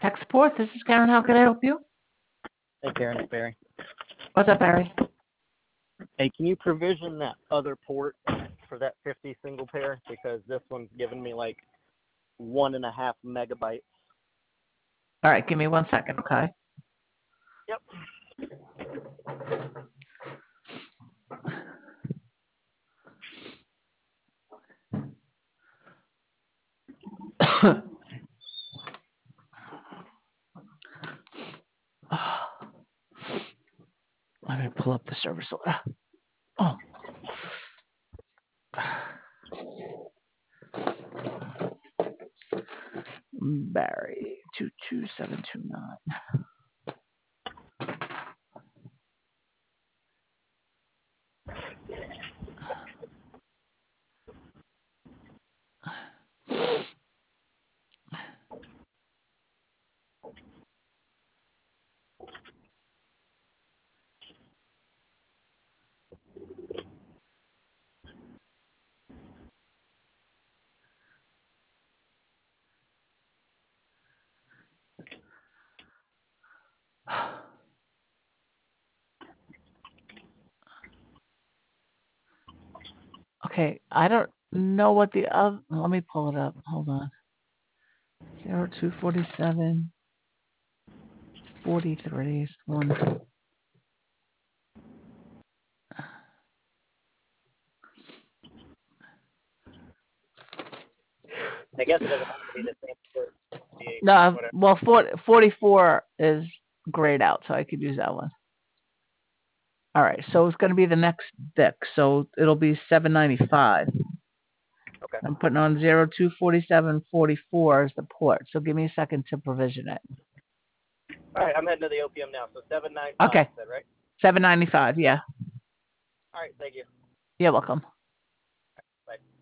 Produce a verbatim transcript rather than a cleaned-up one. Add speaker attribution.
Speaker 1: Tech support. This is Karen. How can I help you?
Speaker 2: Hey, Karen, it's Barry.
Speaker 1: What's up, Barry?
Speaker 2: Hey, can you provision that other port for that fifty single pair? Because this one's giving me like one and a half megabytes.
Speaker 1: All right, give me one second, okay?
Speaker 2: Yep.
Speaker 1: Let me pull up the service order. Oh. Barry, two two seven two nine. Okay, I don't know what the other. Let me pull it up. Hold on. Zero two forty seven forty three one.
Speaker 2: I guess it doesn't have to be the same port.
Speaker 1: No,
Speaker 2: Whatever.
Speaker 1: well, forty, forty-four is grayed out, so I could use that one. All right, so it's going to be the next D I C, so it'll be seven ninety-five.
Speaker 2: Okay.
Speaker 1: I'm putting on zero two forty-seven forty-four as the port, so give me a second to provision it.
Speaker 2: All right, I'm heading to the O P M now. So seven nine five.
Speaker 1: Okay.
Speaker 2: Is that right?
Speaker 1: seven ninety-five, yeah.
Speaker 2: All right, thank you.
Speaker 1: You're welcome.
Speaker 2: Bye.